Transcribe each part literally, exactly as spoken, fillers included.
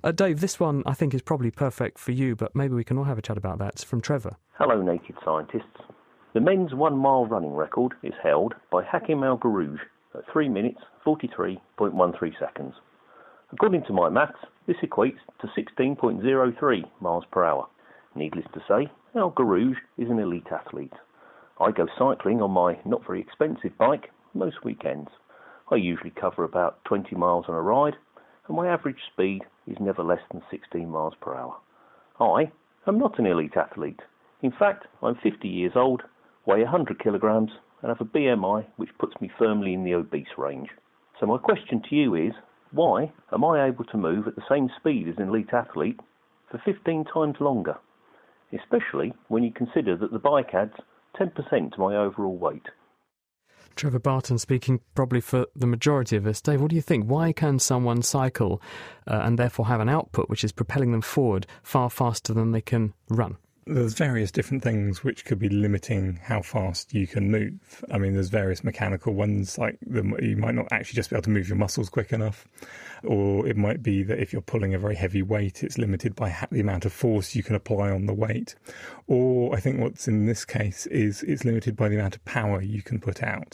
Uh, Dave, this one I think is probably perfect for you, but maybe we can all have a chat about that. It's from Trevor. Hello, naked scientists. The men's one-mile running record is held by Hakim Al Garouj at three minutes, forty-three point one three seconds. According to my maths, this equates to sixteen point zero three miles per hour. Needless to say, Al Garouj is an elite athlete. I go cycling on my not very expensive bike most weekends. I usually cover about twenty miles on a ride, and my average speed is never less than sixteen miles per hour. I am not an elite athlete. In fact, I'm fifty years old, weigh one hundred kilograms, and have a B M I which puts me firmly in the obese range. So my question to you is, why am I able to move at the same speed as an elite athlete for fifteen times longer? Especially when you consider that the bike adds ten percent to my overall weight. Trevor Barton speaking probably for the majority of us. Dave, what do you think? Why can someone cycle uh, and therefore have an output which is propelling them forward far faster than they can run? There's various different things which could be limiting how fast you can move. I mean, there's various mechanical ones, like the, you might not actually just be able to move your muscles quick enough. Or it might be that if you're pulling a very heavy weight, it's limited by ha- the amount of force you can apply on the weight. Or I think what's in this case is it's limited by the amount of power you can put out.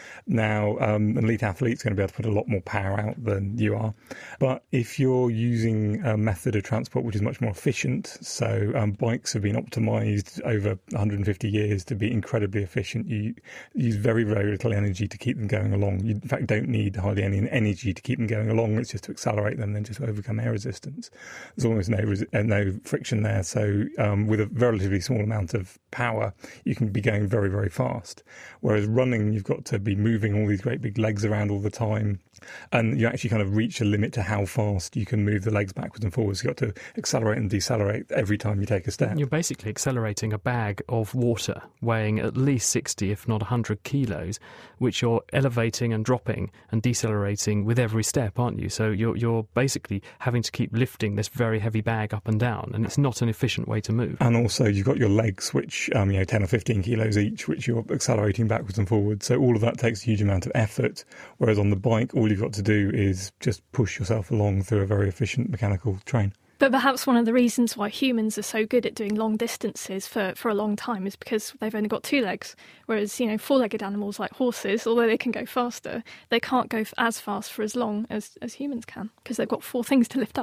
Now, um, an elite athlete's going to be able to put a lot more power out than you are. But if you're using a method of transport which is much more efficient, so um, bikes have been optimised over one hundred fifty years to be incredibly efficient. You use very, very little energy to keep them going along. You, in fact, don't need hardly any energy to keep them going along. It's just to accelerate them, then just to overcome air resistance. There's almost no, res- uh, no friction there. So um, with a relatively small amount of power, you can be going very, very fast. Whereas running, you've got to be moving moving all these great big legs around all the time, and you actually kind of reach a limit to how fast you can move the legs backwards and forwards. You've got to accelerate and decelerate every time you take a step. You're basically accelerating a bag of water weighing at least sixty, if not one hundred kilos, which you're elevating and dropping and decelerating with every step, aren't you? So you're you're basically having to keep lifting this very heavy bag up and down, and it's not an efficient way to move. And also you've got your legs, which um, you know, ten or fifteen kilos each, which you're accelerating backwards and forwards. So all of that takes a huge amount of effort, whereas on the bike, all you've got to do is just push yourself along through a very efficient mechanical train. But perhaps one of the reasons why humans are so good at doing long distances for, for a long time is because they've only got two legs, whereas, you know, four-legged animals like horses, although they can go faster, they can't go as fast for as long as, as humans can, because they've got four things to lift up.